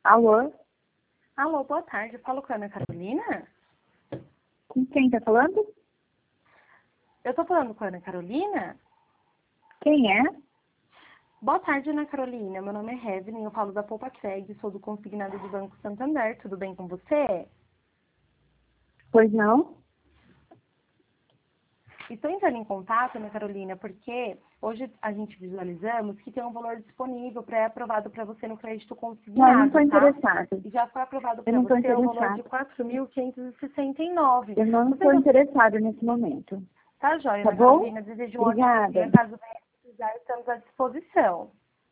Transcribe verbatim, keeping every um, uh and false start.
Alô? Alô, boa tarde. Eu falo com a Ana Carolina? Com quem tá falando? Eu tô falando com a Ana Carolina? Quem é? Boa tarde, Ana Carolina. Meu nome é Evelyn, eu falo da Poupa Cred, sou do consignado do Banco Santander. Tudo bem com você? Pois não? Estou entrando em contato, Ana Carolina, porque hoje a gente visualizamos que tem um valor disponível pré-aprovado para você no crédito consignado, Não, eu não estou tá? interessada. E já foi aprovado Eu para não estou você o valor de interessada. quatro mil quinhentos e sessenta e nove. Eu não Você estou já... interessada nesse momento. Tá joia, Tá Ana bom? Carolina. Desejo um ótimo dia. Obrigada. Caso venha precisar, estamos à disposição.